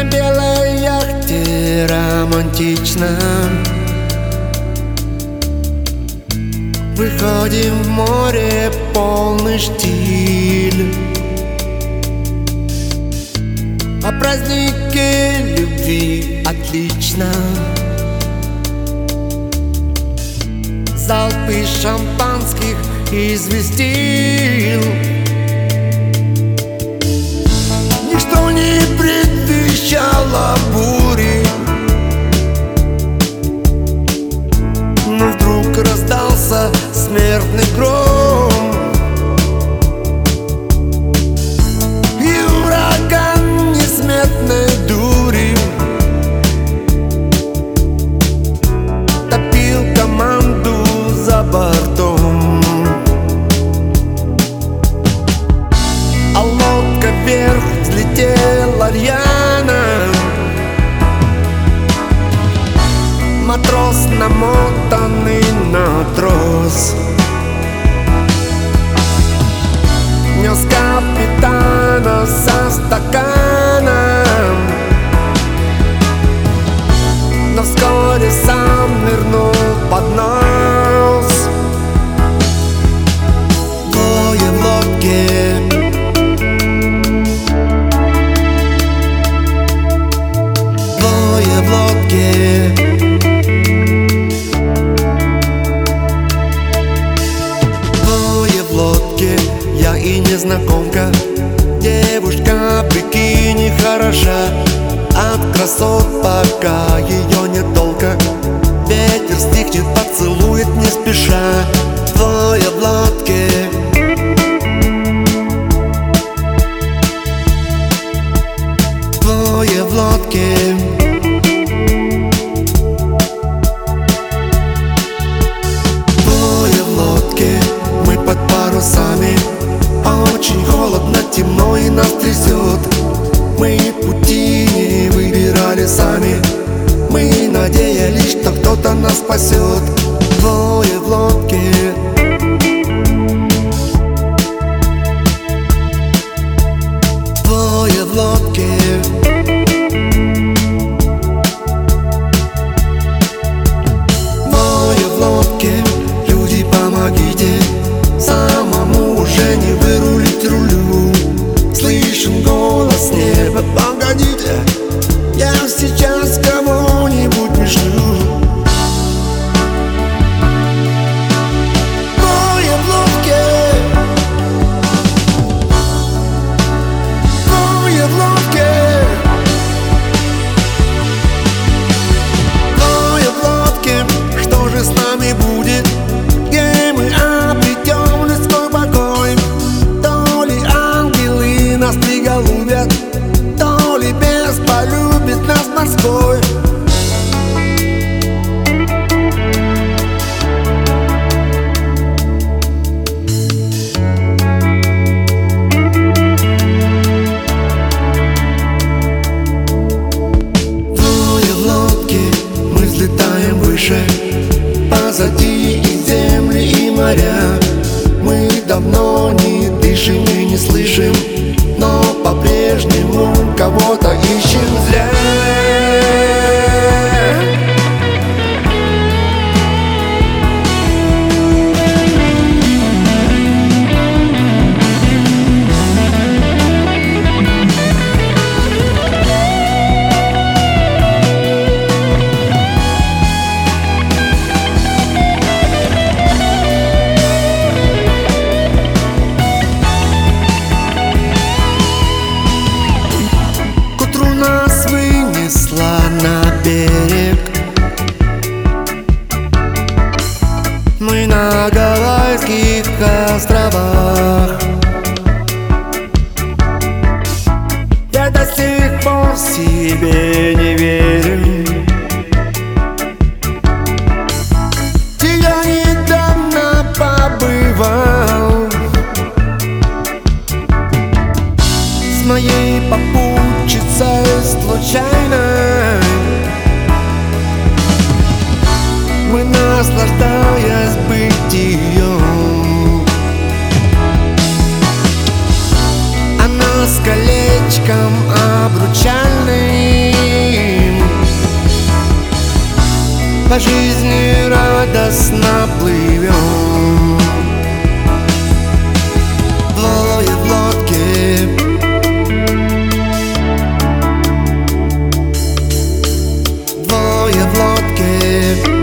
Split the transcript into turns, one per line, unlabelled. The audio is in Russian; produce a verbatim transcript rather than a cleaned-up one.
белой яхте романтично выходим в море, полный штиль. О празднике любви отлично. Залпы шампанских известил. Ничто не предвещало бури, но вдруг раздался смертный гром, и ураган несметной дури топил команду за бортом. А лодка вверх взлетела рьяно. Матрос намотанный на трос нес капитана со стаканом, но вскоре сам нырнул под нос. Двое в лодке, двое в лодке, двое в лодке, я и незнакомка. Девушка в бикини хороша, от красот пока ее нет толка. Ветер стихнет, поцелует не спеша. Двое в лодке, двое в лодке, двое в лодке. Мы под парусами, очень холодно, темно и нас трясет. Мы пути не выбирали сами, мы надеялись, что кто-то нас спасет. Двое в лодке, двое в лодке, двое в лодке. Люди, помогите, самому уже не вырулить рулю. Слышен голос неба: погодите, я сейчас кого-нибудь пришлю. Двое в лодке, двое в лодке, двое в лодке. Что же с нами будет? Где мы обретем людской покой? То ли ангелы нас приголубят, то ли бес полюбит нас морской. Двое в лодке, мы взлетаем выше. Позади и земли, и моря. Мы давно не дышим и не слышим, но по-прежнему кого-то ищем зря. Нас вынесла на берег. Мы на Гавайских островах. Я до сих пор себе не верю. Я недавно побывал с моей попутчицей случайно. Мы, наслаждаясь бытием, она с колечком обручальным по жизни радостно плывем. Двое в лодке, двое в лодке,